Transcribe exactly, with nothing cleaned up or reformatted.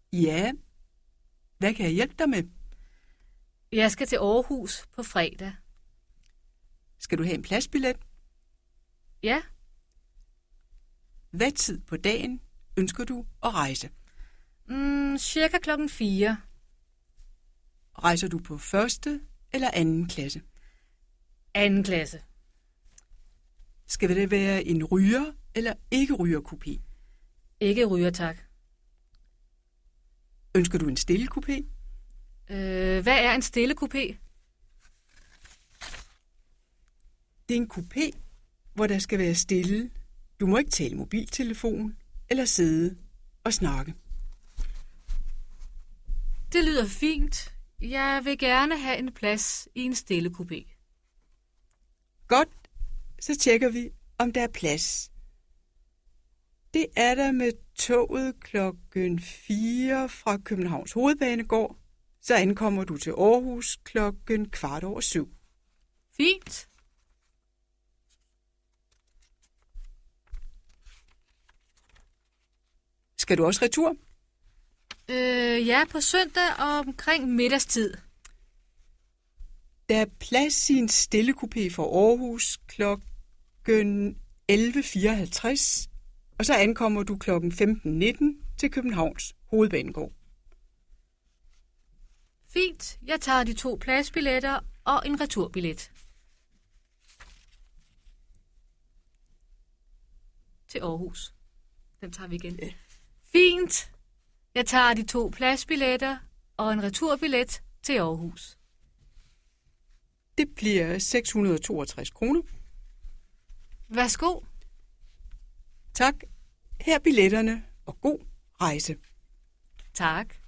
Ja, hvad kan jeg hjælpe dig med? Jeg skal til Aarhus på fredag. Skal du have en pladsbillet? Ja, Hvad tid på dagen ønsker du at rejse? mm, cirka klokken fire. Rejser du på første eller anden klasse? Anden klasse. Skal det være en ryger eller ikke ryger kupé? Ikke ryger, tak. Ønsker du en stille kupé? Øh, hvad er en stille kupé? Det er en kupé, hvor der skal være stille. Du må ikke tale mobiltelefon eller sidde og snakke. Det lyder fint. Jeg vil gerne have en plads i en stille kupé. Godt, så tjekker vi, om der er plads. Det er der med toget klokken fire fra Københavns Hovedbanegård. Så ankommer du til Aarhus klokken kvart over syv. Fint. Skal du også retur? Øh, ja, på søndag omkring middagstid. Der er plads i en stille kupé for Aarhus klokken elleve fireoghalvtreds, og så ankommer du klokken femten nitten til Københavns Hovedbanegård. Fint. Jeg tager de to pladsbilletter og en returbillet. Til Aarhus. Den tager vi igen. Ja. Fint. Jeg tager de to pladsbilletter og en returbillet til Aarhus. Det bliver seks hundrede og toogtres kroner. Værsgo. Tak. Her er billetterne, og god rejse. Tak.